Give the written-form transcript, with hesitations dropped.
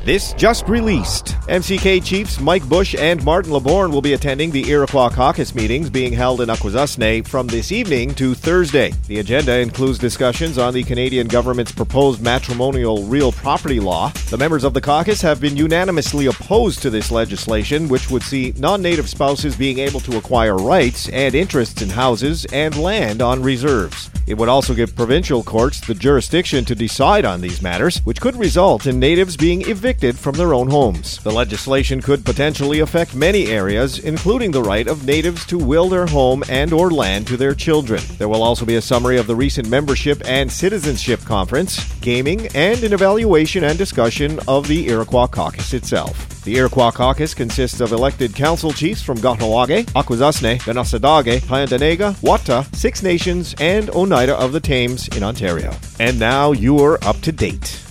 This just released. MCK Chiefs Mike Bush and Martin LeBorn will be attending the Iroquois Caucus meetings being held in Akwesasne from this evening to Thursday. The agenda includes discussions on the Canadian government's proposed matrimonial real property law. The members of the caucus have been unanimously opposed to this legislation, which would see non-native spouses being able to acquire rights and interests in houses and land on reserves. It would also give provincial courts the jurisdiction to decide on these matters, which could result in natives being evicted from their own homes. The legislation could potentially affect many areas, including the right of natives to will their home and or land to their children. There will also be a summary of the recent membership and citizenship conference, gaming, and an evaluation and discussion of the Iroquois Caucus itself. The Iroquois Caucus consists of elected council chiefs from Kahnawake, Akwesasne, Kanesatake, Tyendinaga, Wata, Six Nations, and Oneida of the Thames in Ontario. And now you're up to date.